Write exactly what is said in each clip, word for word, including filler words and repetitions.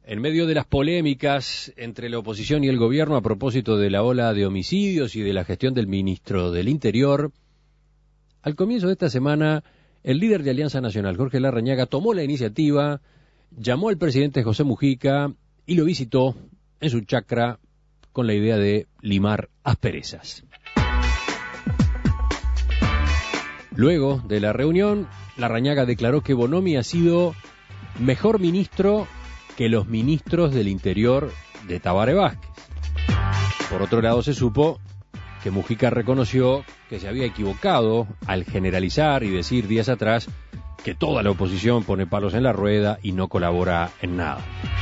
En medio de las polémicas entre la oposición y el gobierno a propósito de la ola de homicidios y de la gestión del ministro del Interior, al comienzo de esta semana, el líder de Alianza Nacional, Jorge Larrañaga, tomó la iniciativa, llamó al presidente José Mujica y lo visitó en su chacra con la idea de limar asperezas. Luego de la reunión, Larrañaga declaró que Bonomi ha sido mejor ministro que los ministros del Interior de Tabaré Vázquez. Por otro lado, se supo que Mujica reconoció que se había equivocado al generalizar y decir días atrás que toda la oposición pone palos en la rueda y no colabora en nada.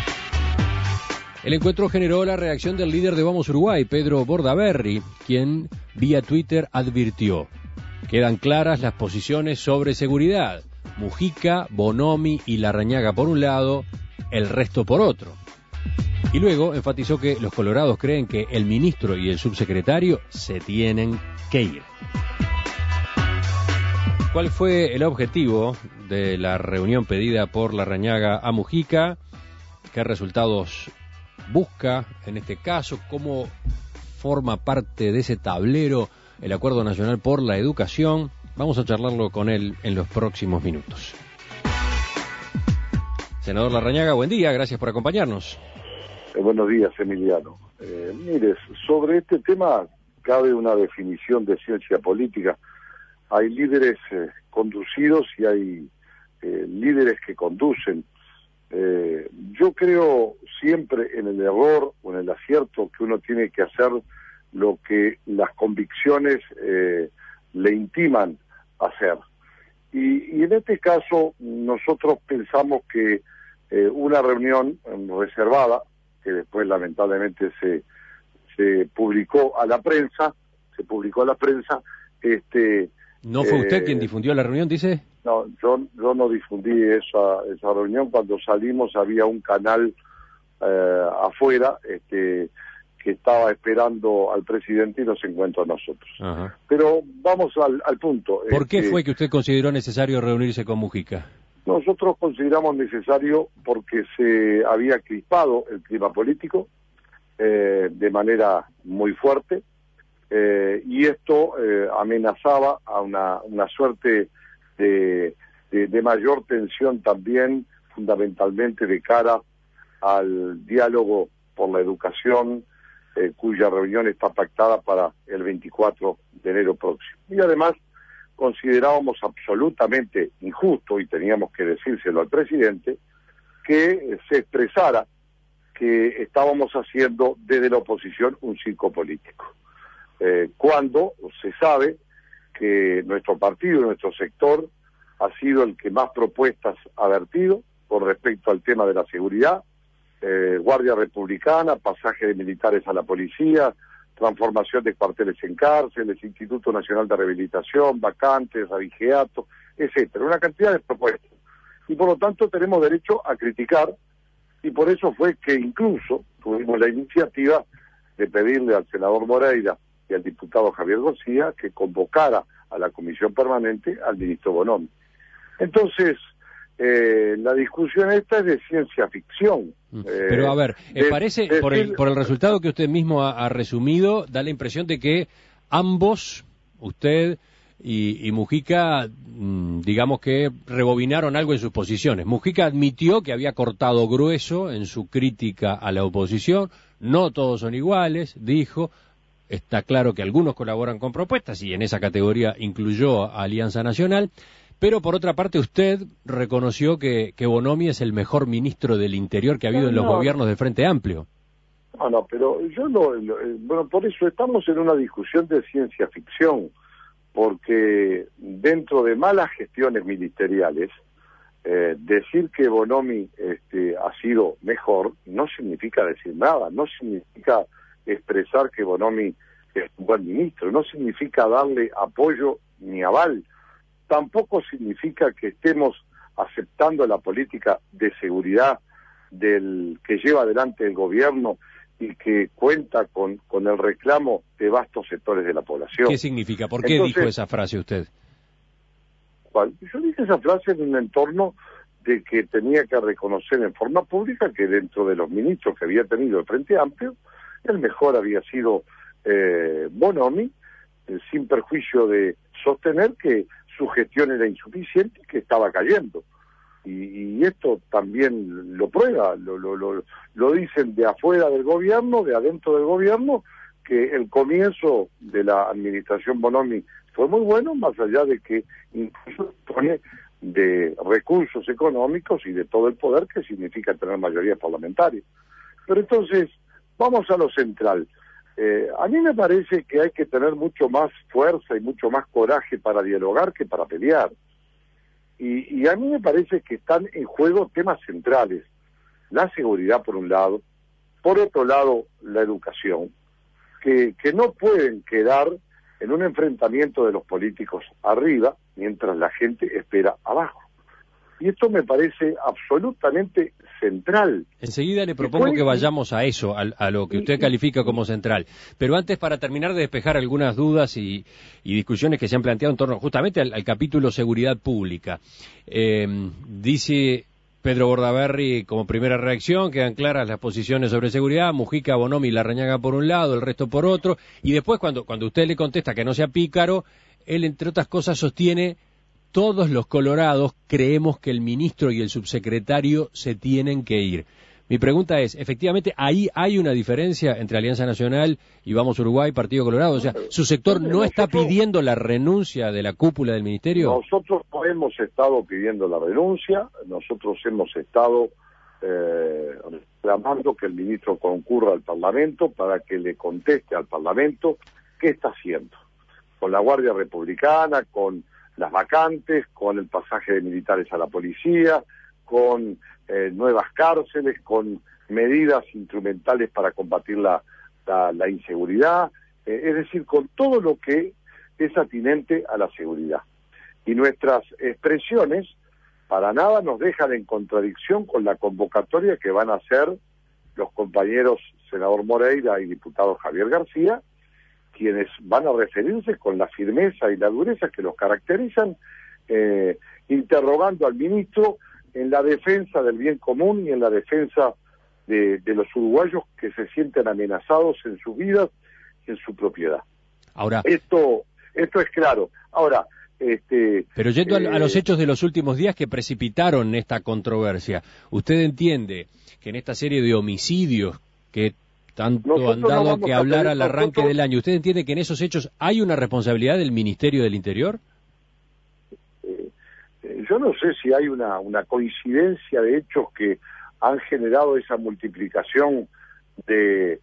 El encuentro generó la reacción del líder de Vamos Uruguay, Pedro Bordaberry, quien vía Twitter advirtió: quedan claras las posiciones sobre seguridad. Mujica, Bonomi y Larrañaga por un lado, el resto por otro. Y luego enfatizó que los colorados creen que el ministro y el subsecretario se tienen que ir. ¿Cuál fue el objetivo de la reunión pedida por Larrañaga a Mujica? ¿Qué resultados busca en este caso? ¿Cómo forma parte de ese tablero el Acuerdo Nacional por la Educación? Vamos a charlarlo con él en los próximos minutos. Senador Larrañaga, buen día, gracias por acompañarnos. Eh, buenos días, Emiliano. Eh, mire, sobre este tema cabe una definición de ciencia política. Hay líderes eh, conducidos y hay eh, líderes que conducen. Eh, yo creo siempre en el error o en el acierto que uno tiene que hacer lo que las convicciones eh, le intiman hacer. Y, y en este caso nosotros pensamos que eh, una reunión eh, reservada, que después lamentablemente se se publicó a la prensa, se publicó a la prensa, este... ¿No fue usted eh, quien difundió la reunión, dice? No, yo, yo no difundí esa, esa reunión. Cuando salimos había un canal eh, afuera, este... que estaba esperando al presidente y nos encuentra a nosotros. Ajá. Pero vamos al, al punto. ¿Por qué este, fue que usted consideró necesario reunirse con Mujica? Nosotros consideramos necesario porque se había crispado el clima político eh, de manera muy fuerte eh, y esto eh, amenazaba a una, una suerte de, de, de mayor tensión también, fundamentalmente de cara al diálogo por la educación, Eh, cuya reunión está pactada para el veinticuatro de enero próximo. Y además considerábamos absolutamente injusto, y teníamos que decírselo al presidente, que eh, se expresara que estábamos haciendo desde la oposición un circo político. Eh, cuando se sabe que nuestro partido, nuestro sector, ha sido el que más propuestas ha vertido con respecto al tema de la seguridad, Eh, Guardia Republicana, pasaje de militares a la policía, transformación de cuarteles en cárceles, Instituto Nacional de Rehabilitación, vacantes, abigeato, etcétera. Una cantidad de propuestas. Y por lo tanto tenemos derecho a criticar, y por eso fue que incluso tuvimos la iniciativa de pedirle al senador Moreira y al diputado Javier García que convocara a la comisión permanente al ministro Bonomi. Entonces, Eh, la discusión esta es de ciencia ficción. Eh, Pero a ver, de, parece, de, por, el, por el resultado que usted mismo ha, ha resumido, da la impresión de que ambos, usted y, y Mujica, mmm, digamos que rebobinaron algo en sus posiciones. Mujica admitió que había cortado grueso en su crítica a la oposición, no todos son iguales, dijo, está claro que algunos colaboran con propuestas y en esa categoría incluyó a Alianza Nacional. Pero por otra parte usted reconoció que, que Bonomi es el mejor ministro del Interior que ha habido no, en los no. gobiernos del Frente Amplio. No, no, pero yo no, no, bueno, por eso estamos en una discusión de ciencia ficción, porque dentro de malas gestiones ministeriales, eh, decir que Bonomi este, ha sido mejor no significa decir nada, no significa expresar que Bonomi es un buen ministro, no significa darle apoyo ni aval. Tampoco significa que estemos aceptando la política de seguridad del que lleva adelante el gobierno y que cuenta con, con el reclamo de vastos sectores de la población. ¿Qué significa? ¿Por qué Entonces, dijo esa frase usted? ¿Cuál? Yo dije esa frase en un entorno de que tenía que reconocer en forma pública que dentro de los ministros que había tenido el Frente Amplio, el mejor había sido eh, Bonomi, eh, sin perjuicio de sostener que su gestión era insuficiente y que estaba cayendo. Y, y esto también lo prueba, lo, lo, lo, lo dicen de afuera del gobierno, de adentro del gobierno, que el comienzo de la administración Bonomi fue muy bueno, más allá de que incluso pone de recursos económicos y de todo el poder que significa tener mayoría parlamentaria. Pero entonces, vamos a lo central. Eh, a mí me parece que hay que tener mucho más fuerza y mucho más coraje para dialogar que para pelear. Y, y a mí me parece que están en juego temas centrales. La seguridad por un lado, por otro lado la educación, que, que no pueden quedar en un enfrentamiento de los políticos arriba, mientras la gente espera abajo. Y esto me parece absolutamente central. Enseguida le propongo puede... que vayamos a eso, a, a lo que usted califica como central. Pero antes, para terminar de despejar algunas dudas y, y discusiones que se han planteado en torno justamente al, al capítulo seguridad pública. Eh, dice Pedro Bordaberry como primera reacción, quedan claras las posiciones sobre seguridad, Mujica, Bonomi y Larrañaga por un lado, el resto por otro, y después cuando, cuando usted le contesta que no sea pícaro, él entre otras cosas sostiene: todos los colorados creemos que el ministro y el subsecretario se tienen que ir. Mi pregunta es, efectivamente, ¿ahí hay una diferencia entre Alianza Nacional y Vamos Uruguay, Partido Colorado? O sea, ¿su sector no está pidiendo la renuncia de la cúpula del ministerio? Nosotros no hemos estado pidiendo la renuncia, nosotros hemos estado eh, reclamando que el ministro concurra al Parlamento para que le conteste al Parlamento qué está haciendo, con la Guardia Republicana, con las vacantes, con el pasaje de militares a la policía, con eh, nuevas cárceles, con medidas instrumentales para combatir la, la, la inseguridad, eh, es decir, con todo lo que es atinente a la seguridad. Y nuestras expresiones para nada nos dejan en contradicción con la convocatoria que van a hacer los compañeros senador Moreira y diputado Javier García, quienes van a referirse con la firmeza y la dureza que los caracterizan, eh, interrogando al ministro en la defensa del bien común y en la defensa de, de los uruguayos que se sienten amenazados en sus vidas y en su propiedad. Ahora, esto, esto es claro. Ahora, este, pero yendo eh, a los hechos de los últimos días que precipitaron esta controversia, ¿usted entiende que en esta serie de homicidios que tanto nosotros han dado no a que a hablar pedir, al arranque nosotros... del año, ¿usted entiende que en esos hechos hay una responsabilidad del Ministerio del Interior? Eh, eh, yo no sé si hay una, una coincidencia de hechos que han generado esa multiplicación de,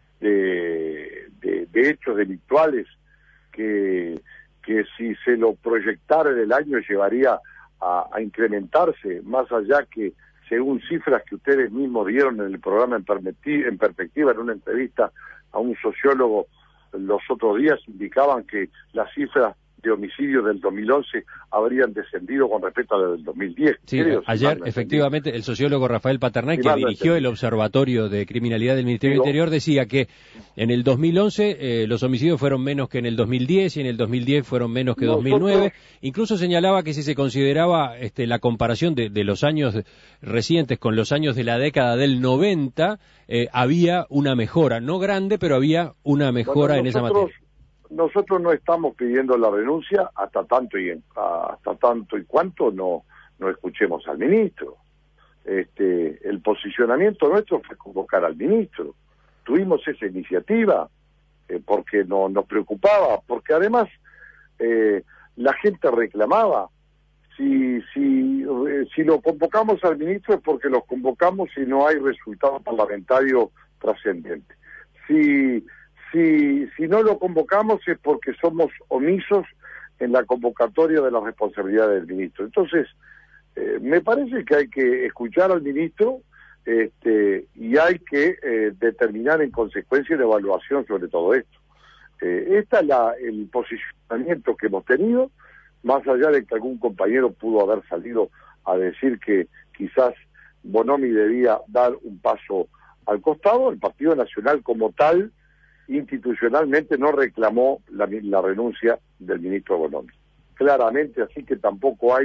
de, de, de hechos delictuales que, que si se lo proyectara en el año llevaría a, a incrementarse, más allá que según cifras que ustedes mismos dieron en el programa en, en perspectiva, en una entrevista a un sociólogo los otros días, indicaban que las cifras de homicidios del dos mil once habrían descendido con respecto a las del dos mil diez. Sí, creo, ayer, si efectivamente, el sociólogo Rafael Paternay, si que dirigió el Observatorio de Criminalidad del Ministerio del Interior, decía que en el dos mil once eh, los homicidios fueron menos que en el dos mil diez y en el dos mil diez fueron menos que en dos mil nueve. Incluso señalaba que si se consideraba este, la comparación de, de los años recientes con los años de la década del noventa, eh, había una mejora, no grande, pero había una mejora bueno, en esa materia. Nosotros no estamos pidiendo la renuncia hasta tanto y en, hasta tanto y cuanto no no escuchemos al ministro. Este, el posicionamiento nuestro fue convocar al ministro. Tuvimos esa iniciativa eh, porque no nos preocupaba, porque además eh, la gente reclamaba. Si si eh, si lo convocamos al ministro es porque los convocamos y no hay resultado parlamentario trascendente. Si Si, si no lo convocamos es porque somos omisos en la convocatoria de la responsabilidad del ministro. Entonces, eh, me parece que hay que escuchar al ministro este, y hay que eh, determinar en consecuencia la evaluación sobre todo esto. Eh, este es la, el posicionamiento que hemos tenido, más allá de que algún compañero pudo haber salido a decir que quizás Bonomi debía dar un paso al costado. El Partido Nacional como tal institucionalmente no reclamó la, la renuncia del ministro Bonomi. Claramente, así que tampoco hay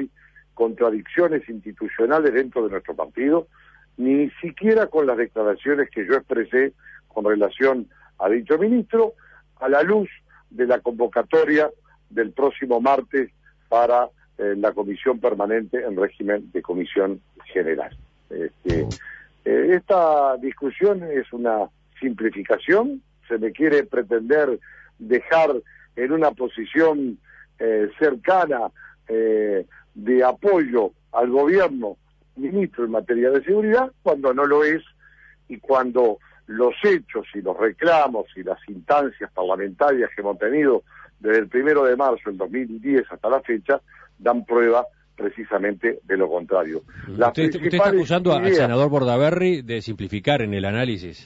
contradicciones institucionales dentro de nuestro partido, ni siquiera con las declaraciones que yo expresé con relación a dicho ministro, a la luz de la convocatoria del próximo martes para eh, la comisión permanente en régimen de comisión general. Este, eh, esta discusión es una simplificación, se me quiere pretender dejar en una posición eh, cercana eh, de apoyo al gobierno ministro en materia de seguridad, cuando no lo es, y cuando los hechos y los reclamos y las instancias parlamentarias que hemos tenido desde el primero de marzo del dos mil diez hasta la fecha dan prueba precisamente de lo contrario. Usted, usted está acusando ideas... al senador Bordaberry de simplificar en el análisis.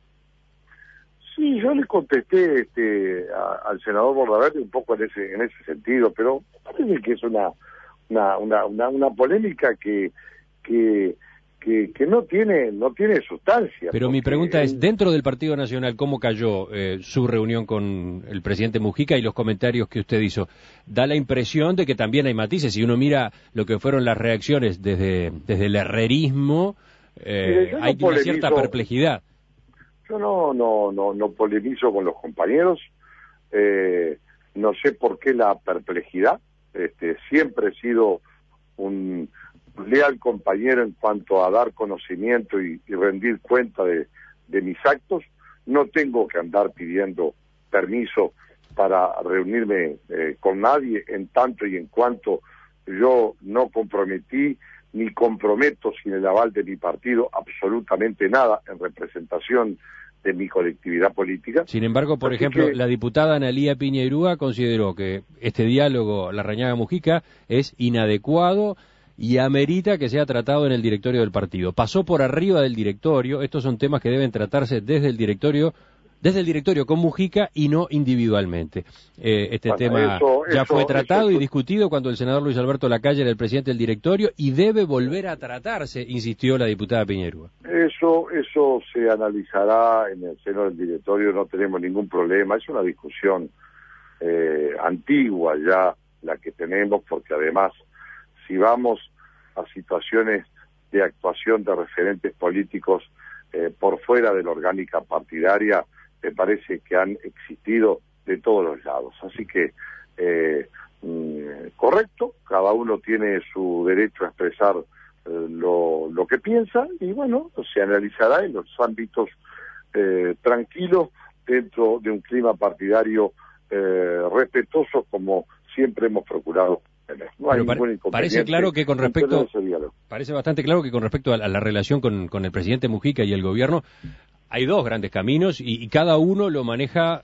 Sí, yo le contesté este, a, al senador Bordaberry un poco en ese en ese sentido, pero parece que es una una una una, una polémica que que Que, que no tiene no tiene sustancia. Pero mi pregunta es, dentro del Partido Nacional, ¿cómo cayó eh, su reunión con el presidente Mujica y los comentarios que usted hizo? Da la impresión de que también hay matices. Si uno mira lo que fueron las reacciones desde desde el herrerismo, eh, no hay polemizo, una cierta perplejidad. Yo no no no no polemizo con los compañeros. Eh, no sé por qué la perplejidad. Este, siempre he sido un leal compañero en cuanto a dar conocimiento y, y rendir cuenta de, de mis actos. No tengo que andar pidiendo permiso para reunirme eh, con nadie, en tanto y en cuanto yo no comprometí ni comprometo sin el aval de mi partido absolutamente nada en representación de mi colectividad política. Sin embargo, por Así ejemplo, que... la diputada Analía Piñeirúa consideró que este diálogo Larrañaga-Mujica es inadecuado y amerita que sea tratado en el directorio del partido. Pasó por arriba del directorio. Estos son temas que deben tratarse desde el directorio, desde el directorio con Mujica y no individualmente. Eh, este bueno, tema eso, ya eso, fue tratado eso, y discutido cuando el senador Luis Alberto Lacalle era el presidente del directorio y debe volver a tratarse, insistió la diputada Piñeirúa. Eso, eso se analizará en el seno del directorio, no tenemos ningún problema. Es una discusión eh, antigua ya la que tenemos, porque además si vamos a situaciones de actuación de referentes políticos eh, por fuera de la orgánica partidaria, me parece que han existido de todos los lados. Así que, eh, mm, correcto, cada uno tiene su derecho a expresar eh, lo, lo que piensa, y bueno, se analizará en los ámbitos eh, tranquilos, dentro de un clima partidario eh, respetuoso, como siempre hemos procurado. No hay pare, parece claro que con respecto parece bastante claro que con respecto a la, a la relación con, con el presidente Mujica y el gobierno hay dos grandes caminos y, y cada uno lo maneja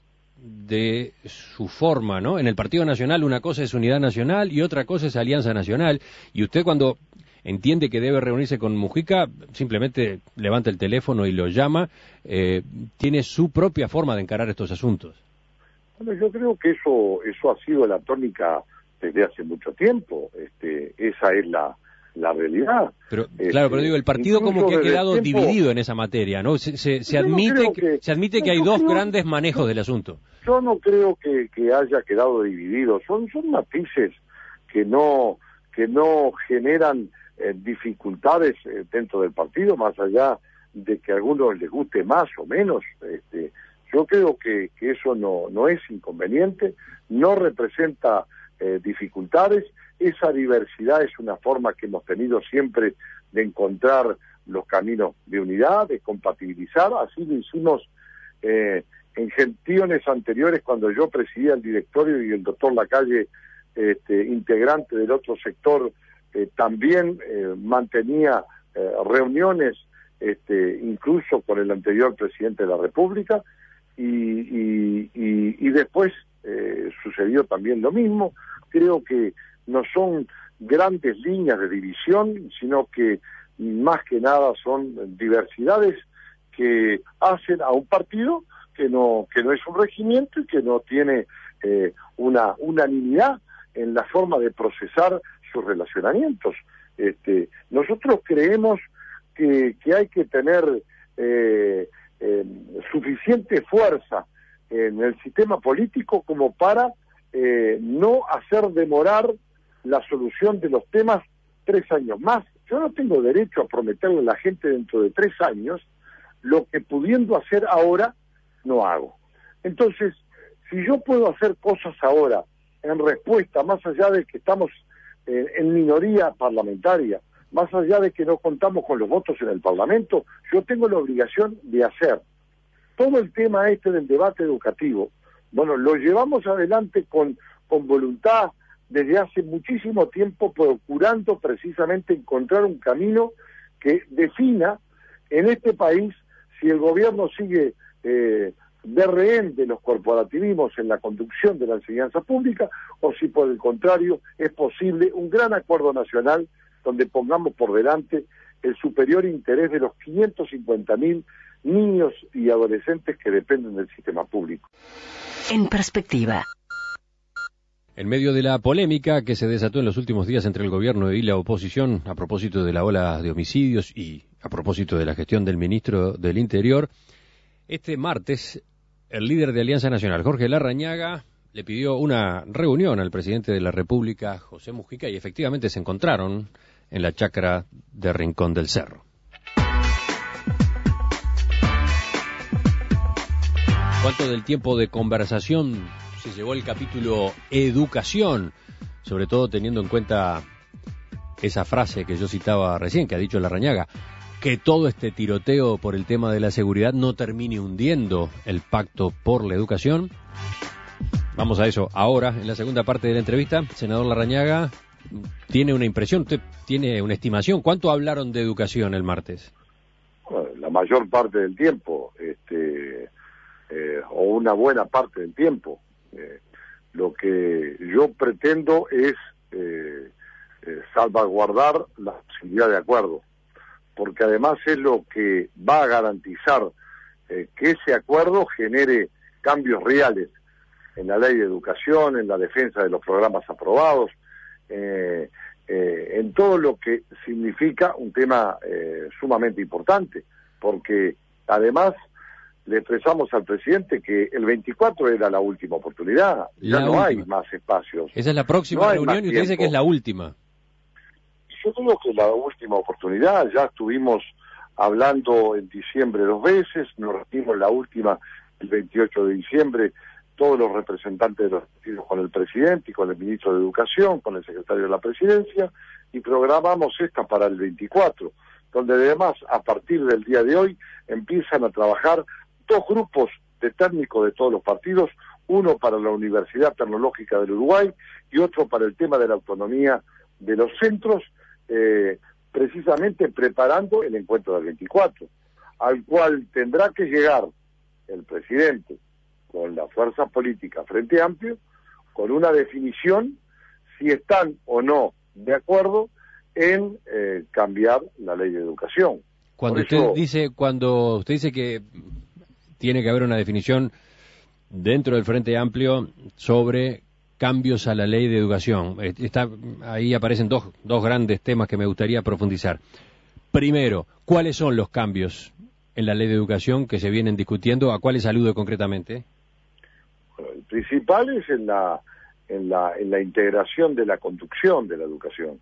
de su forma, ¿no? En el Partido Nacional una cosa es unidad nacional y otra cosa es alianza nacional, y usted cuando entiende que debe reunirse con Mujica simplemente levanta el teléfono y lo llama. Eh, tiene su propia forma de encarar estos asuntos. Bueno, yo creo que eso eso ha sido la tónica desde hace mucho tiempo. Este, esa es la, la realidad. Pero este, claro, pero digo, el partido como que ha quedado tiempo, dividido en esa materia, ¿no? Se, se, se admite no que, se admite que hay dos creo, grandes manejos del asunto. Yo no creo que, que haya quedado dividido. Son son matices que no que no generan eh, dificultades eh, dentro del partido, más allá de que a algunos les guste más o menos. Este, yo creo que, que eso no no es inconveniente, no representa Eh, dificultades. Esa diversidad es una forma que hemos tenido siempre de encontrar los caminos de unidad, de compatibilizar. Así lo hicimos eh, en gestiones anteriores, cuando yo presidía el directorio y el doctor Lacalle, este, integrante del otro sector, eh, también eh, mantenía eh, reuniones, este, incluso con el anterior presidente de la República, y, y, y, y después eh, sucedió también lo mismo. Creo que no son grandes líneas de división, sino que más que nada son diversidades que hacen a un partido que no que no es un regimiento y que no tiene eh, una unanimidad en la forma de procesar sus relacionamientos. Este, nosotros creemos que, que hay que tener eh, eh, suficiente fuerza en el sistema político como para Eh, no hacer demorar la solución de los temas tres años más. Yo no tengo derecho a prometerle a la gente dentro de tres años lo que pudiendo hacer ahora no hago. Entonces, si yo puedo hacer cosas ahora en respuesta, más allá de que estamos eh, en minoría parlamentaria, más allá de que no contamos con los votos en el Parlamento, yo tengo la obligación de hacer. Todo el tema este del debate educativo, bueno, lo llevamos adelante con, con voluntad desde hace muchísimo tiempo, procurando precisamente encontrar un camino que defina en este país si el gobierno sigue eh, de rehén de los corporativismos en la conducción de la enseñanza pública, o si por el contrario es posible un gran acuerdo nacional donde pongamos por delante el superior interés de los quinientos cincuenta mil niños y adolescentes que dependen del sistema público. En perspectiva. En medio de la polémica que se desató en los últimos días entre el gobierno y la oposición a propósito de la ola de homicidios y a propósito de la gestión del ministro del Interior, este martes el líder de Alianza Nacional, Jorge Larrañaga, le pidió una reunión al presidente de la República, José Mujica, y efectivamente se encontraron en la chacra de Rincón del Cerro. ¿Cuánto del tiempo de conversación se llevó el capítulo educación? Sobre todo teniendo en cuenta esa frase que yo citaba recién, que ha dicho Larrañaga, que todo este tiroteo por el tema de la seguridad no termine hundiendo el pacto por la educación. Vamos a eso ahora, en la segunda parte de la entrevista. Senador Larrañaga, ¿tiene una impresión, usted tiene una estimación? ¿Cuánto hablaron de educación el martes? Bueno, la mayor parte del tiempo, este, eh, o una buena parte del tiempo. Eh, lo que yo pretendo es eh, eh, salvaguardar la posibilidad de acuerdo, porque además es lo que va a garantizar eh, que ese acuerdo genere cambios reales en la ley de educación, en la defensa de los programas aprobados, eh, eh, en todo lo que significa un tema eh, sumamente importante, porque además le expresamos al presidente que el veinticuatro era la última oportunidad, ya no hay más espacios. Esa es la próxima no reunión y usted dice que es la última. Yo digo que la última oportunidad, ya estuvimos hablando en diciembre dos veces, nos reunimos la última el veintiocho de diciembre, todos los representantes de los partidos con el presidente y con el ministro de Educación, con el secretario de la Presidencia, y programamos esta para el veinticuatro, donde además a partir del día de hoy empiezan a trabajar dos grupos de técnicos de todos los partidos, uno para la Universidad Tecnológica del Uruguay y otro para el tema de la autonomía de los centros, eh, precisamente preparando el encuentro del veinticuatro, al cual tendrá que llegar el presidente con la fuerza política Frente Amplio, con una definición si están o no de acuerdo en eh, cambiar la ley de educación. Cuando Por usted eso, dice, cuando usted dice que tiene que haber una definición dentro del Frente Amplio sobre cambios a la ley de educación, está, ahí aparecen dos, dos grandes temas que me gustaría profundizar. Primero, ¿cuáles son los cambios en la ley de educación que se vienen discutiendo? ¿A cuáles alude concretamente? Bueno, el principal es en la, en la, en la integración de la conducción de la educación.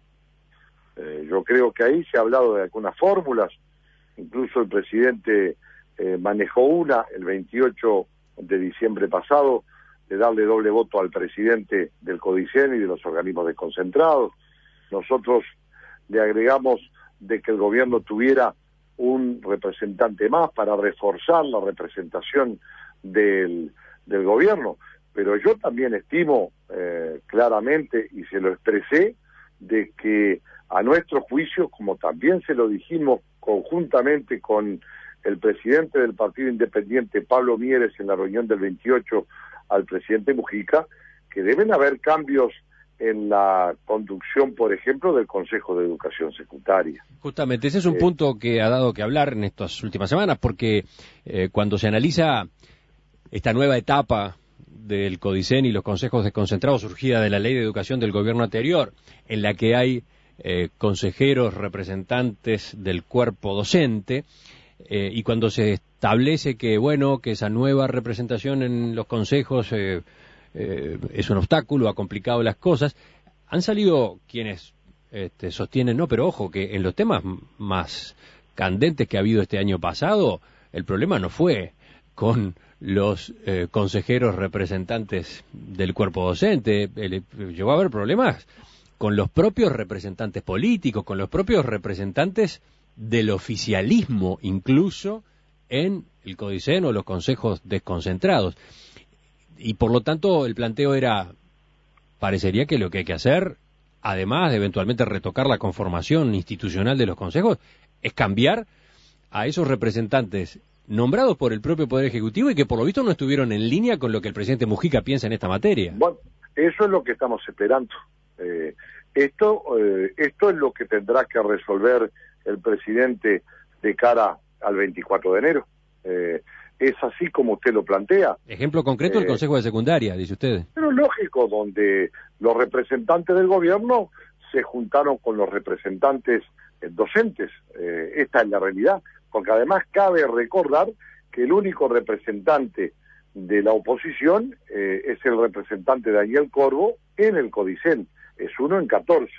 Eh, yo creo que ahí se ha hablado de algunas fórmulas, incluso el presidente eh, manejó una el veintiocho de diciembre pasado, de darle doble voto al presidente del CODICEN y de los organismos desconcentrados. Nosotros le agregamos de que el gobierno tuviera un representante más para reforzar la representación del, del gobierno, pero yo también estimo eh, claramente, y se lo expresé, de que a nuestro juicio, como también se lo dijimos conjuntamente con el presidente del Partido Independiente, Pablo Mieres, en la reunión del veintiocho al presidente Mujica, que deben haber cambios en la conducción, por ejemplo, del Consejo de Educación Secundaria. Justamente, ese es un eh, punto que ha dado que hablar en estas últimas semanas, porque eh, cuando se analiza esta nueva etapa del CODICEN y los consejos desconcentrados surgida de la ley de educación del gobierno anterior, en la que hay eh, consejeros representantes del cuerpo docente, eh, y cuando se establece que, bueno, que esa nueva representación en los consejos eh, eh, es un obstáculo, ha complicado las cosas, han salido quienes este, sostienen, no, pero ojo, que en los temas más candentes que ha habido este año pasado, el problema no fue con los eh, consejeros representantes del cuerpo docente, el, llegó a haber problemas con los propios representantes políticos, con los propios representantes del oficialismo, incluso en el CODICEN o los consejos desconcentrados. Y por lo tanto el planteo era, parecería que lo que hay que hacer, además de eventualmente retocar la conformación institucional de los consejos, es cambiar a esos representantes nombrados por el propio Poder Ejecutivo y que por lo visto no estuvieron en línea con lo que el presidente Mujica piensa en esta materia. Bueno, eso es lo que estamos esperando. Eh, esto, eh, esto es lo que tendrá que resolver el presidente de cara al veinticuatro de enero. Eh, es así como usted lo plantea. Ejemplo concreto, eh, el Consejo de Secundaria, dice usted. Pero lógico, donde los representantes del gobierno se juntaron con los representantes eh, docentes. Eh, esta es la realidad, porque además cabe recordar que el único representante de la oposición eh, es el representante Daniel Corvo en el CODICEN, es uno en catorce.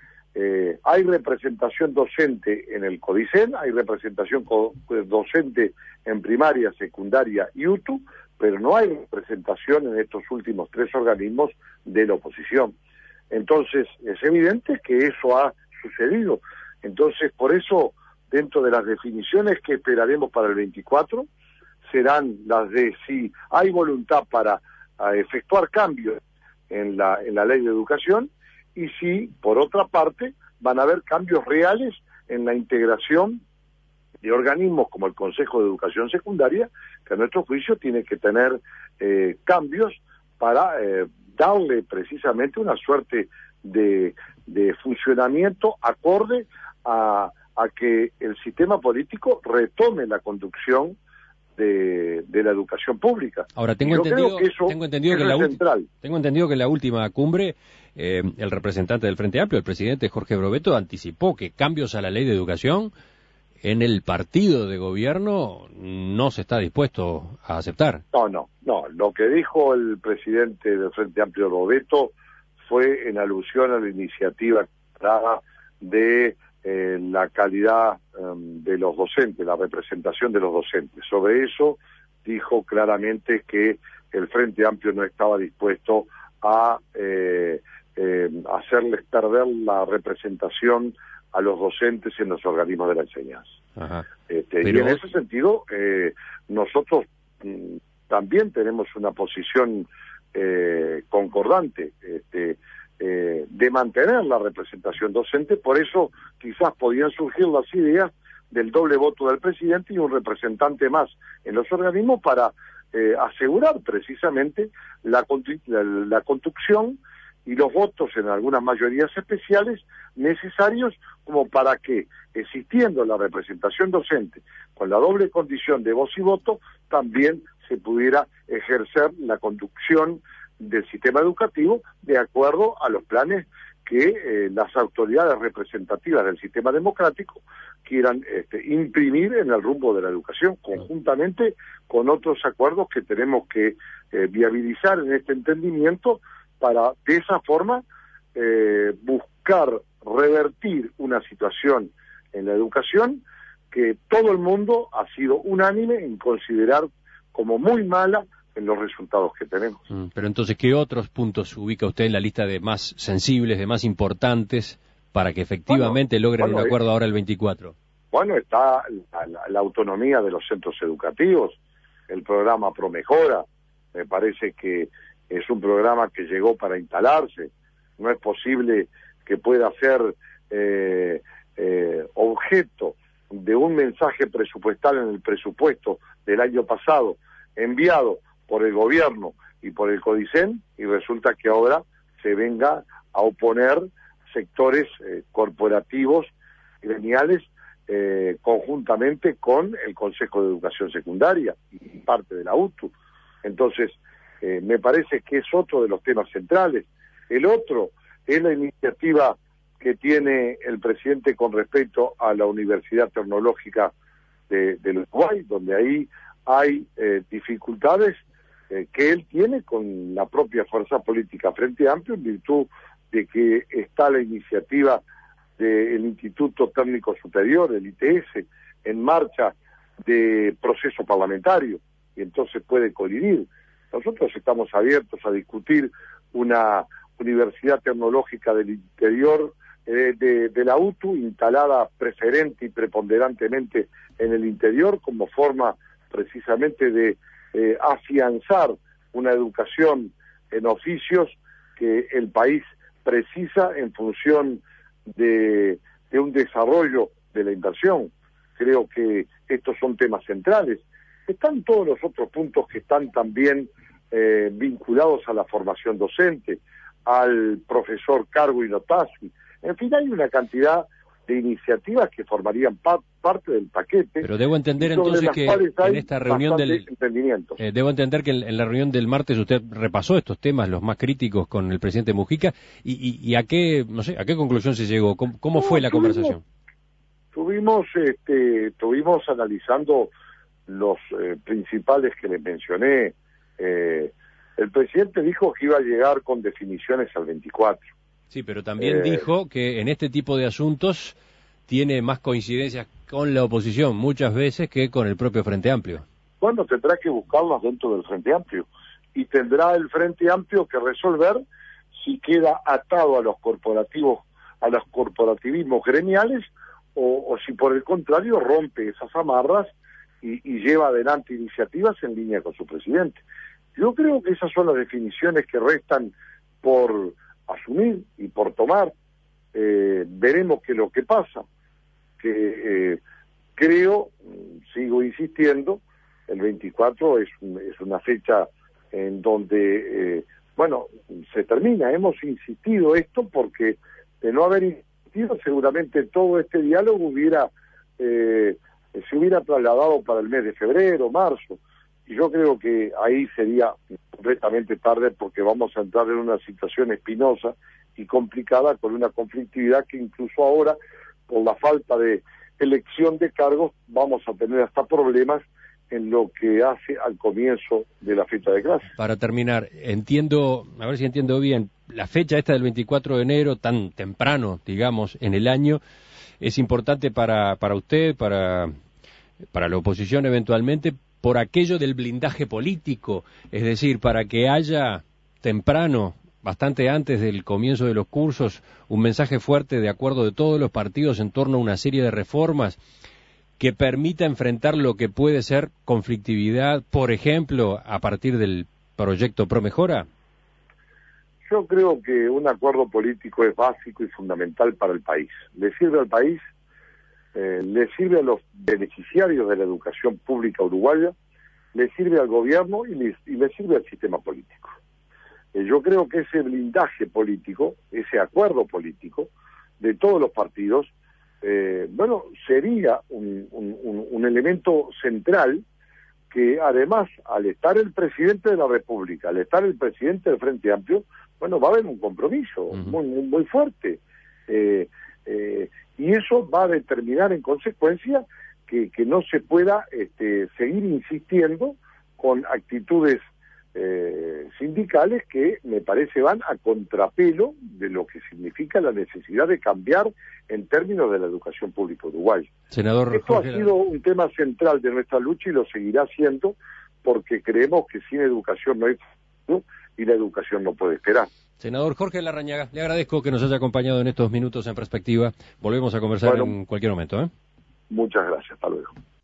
Eh, hay representación docente en el CODICEN, hay representación co docente en primaria, secundaria y U T U, pero no hay representación en estos últimos tres organismos de la oposición. Entonces, es evidente que eso ha sucedido. Entonces, por eso, dentro de las definiciones que esperaremos para el veinticuatro, serán las de si hay voluntad para efectuar cambios en la, en la ley de educación, y si, por otra parte, van a haber cambios reales en la integración de organismos como el Consejo de Educación Secundaria, que a nuestro juicio tiene que tener eh, cambios para eh, darle precisamente una suerte de, de funcionamiento acorde a, a que el sistema político retome la conducción De, de la educación pública. Ahora, tengo entendido que, eso, tengo, entendido que la tengo entendido que en la última cumbre eh, el representante del Frente Amplio, el presidente Jorge Brovetto, anticipó que cambios a la ley de educación en el partido de gobierno no se está dispuesto a aceptar. No, no, no. Lo que dijo el presidente del Frente Amplio, Brovetto, fue en alusión a la iniciativa de Eh, la calidad um, de los docentes, la representación de los docentes. Sobre eso dijo claramente que el Frente Amplio no estaba dispuesto a eh, eh, hacerles perder la representación a los docentes en los organismos de la enseñanza. Ajá. Este, Pero... Y en ese sentido, eh, nosotros mm, también tenemos una posición eh, concordante, este, Eh, de mantener la representación docente. Por eso quizás podían surgir las ideas del doble voto del presidente y un representante más en los organismos para eh, asegurar precisamente la, la, la conducción y los votos en algunas mayorías especiales necesarios como para que, existiendo la representación docente con la doble condición de voz y voto, también se pudiera ejercer la conducción del sistema educativo de acuerdo a los planes que eh, las autoridades representativas del sistema democrático quieran este, imprimir en el rumbo de la educación, conjuntamente con otros acuerdos que tenemos que eh, viabilizar en este entendimiento para de esa forma eh, buscar revertir una situación en la educación que todo el mundo ha sido unánime en considerar como muy mala en los resultados que tenemos. Mm, pero entonces, ¿qué otros puntos ubica usted en la lista de más sensibles, de más importantes, para que efectivamente bueno, logren bueno, un acuerdo eh, ahora el veinticuatro? Bueno, está la, la, la autonomía de los centros educativos, el programa Promejora, me parece que es un programa que llegó para instalarse, no es posible que pueda ser eh, eh, objeto de un mensaje presupuestal en el presupuesto del año pasado, enviado por el gobierno y por el CODICEN, y resulta que ahora se venga a oponer sectores eh, corporativos gremiales eh, conjuntamente con el Consejo de Educación Secundaria y parte de la U T U. Entonces, eh, me parece que es otro de los temas centrales. El otro es la iniciativa que tiene el presidente con respecto a la Universidad Tecnológica de, de Uruguay, donde ahí hay eh, dificultades eh, que él tiene con la propia fuerza política Frente Amplio, en virtud de que está la iniciativa del Instituto Técnico Superior, el I T S, en marcha de proceso parlamentario, y entonces puede colidir. Nosotros estamos abiertos a discutir una Universidad Tecnológica del Interior eh, de, de la U T U, instalada preferente y preponderantemente en el interior, como forma precisamente de eh, afianzar una educación en oficios que el país precisa en función de, de un desarrollo de la inversión. Creo que estos son temas centrales. Están todos los otros puntos que están también eh, vinculados a la formación docente, al profesor cargo y notazzi. En fin, hay una cantidad de iniciativas que formarían pa parte del paquete. Pero debo entender entonces que en esta reunión del eh, debo entender que en, en la reunión del martes usted repasó estos temas, los más críticos, con el presidente Mujica, y, y, y a qué, no sé, a qué conclusión se llegó. ¿Cómo, cómo no, fue la tuvimos, conversación? Tuvimos, este, tuvimos analizando los eh, principales que les mencioné. Eh, el presidente dijo que iba a llegar con definiciones al veinticuatro. Sí, pero también eh, dijo que en este tipo de asuntos tiene más coincidencias con la oposición muchas veces que con el propio Frente Amplio. Bueno, tendrá que buscarlas dentro del Frente Amplio, y tendrá el Frente Amplio que resolver si queda atado a los corporativos, a los corporativismos gremiales, o, o si por el contrario rompe esas amarras y, y lleva adelante iniciativas en línea con su presidente. Yo creo que esas son las definiciones que restan por asumir y por tomar. Eh, veremos qué es lo que pasa, que eh, creo, sigo insistiendo, el veinticuatro es, un, es una fecha en donde, eh, bueno, se termina. Hemos insistido esto porque de no haber insistido seguramente todo este diálogo hubiera eh, se hubiera trasladado para el mes de febrero, marzo, y yo creo que ahí sería completamente tarde, porque vamos a entrar en una situación espinosa y complicada, con una conflictividad que incluso ahora, por la falta de elección de cargos, vamos a tener hasta problemas en lo que hace al comienzo de la fecha de clase. Para terminar, entiendo, a ver si entiendo bien, la fecha esta del veinticuatro de enero, tan temprano, digamos, en el año, es importante para, para usted, para, para la oposición eventualmente, por aquello del blindaje político, es decir, para que haya temprano, bastante antes del comienzo de los cursos, un mensaje fuerte de acuerdo de todos los partidos en torno a una serie de reformas que permita enfrentar lo que puede ser conflictividad, por ejemplo, a partir del proyecto Promejora. Yo creo que un acuerdo político es básico y fundamental para el país. Le sirve al país, eh, le sirve a los beneficiarios de la educación pública uruguaya, le sirve al gobierno y le, y le sirve al sistema político. Eh, yo creo que ese blindaje político, ese acuerdo político de todos los partidos, eh, bueno, sería un, un, un, un elemento central que, además, al estar el presidente de la República, al estar el presidente del Frente Amplio, bueno, va a haber un compromiso uh-huh. muy, muy, muy fuerte. Eh, eh, y eso va a determinar, en consecuencia, que, que no se pueda este, seguir insistiendo con actitudes eh, sindicales que, me parece, van a contrapelo de lo que significa la necesidad de cambiar en términos de la educación pública uruguaya. Senador Esto Jorge... ha sido un tema central de nuestra lucha y lo seguirá siendo, porque creemos que sin educación no hay futuro y la educación no puede esperar. Senador Jorge Larrañaga, le agradezco que nos haya acompañado en estos minutos en Perspectiva. Volvemos a conversar bueno, en cualquier momento, ¿eh? Muchas gracias, hasta luego.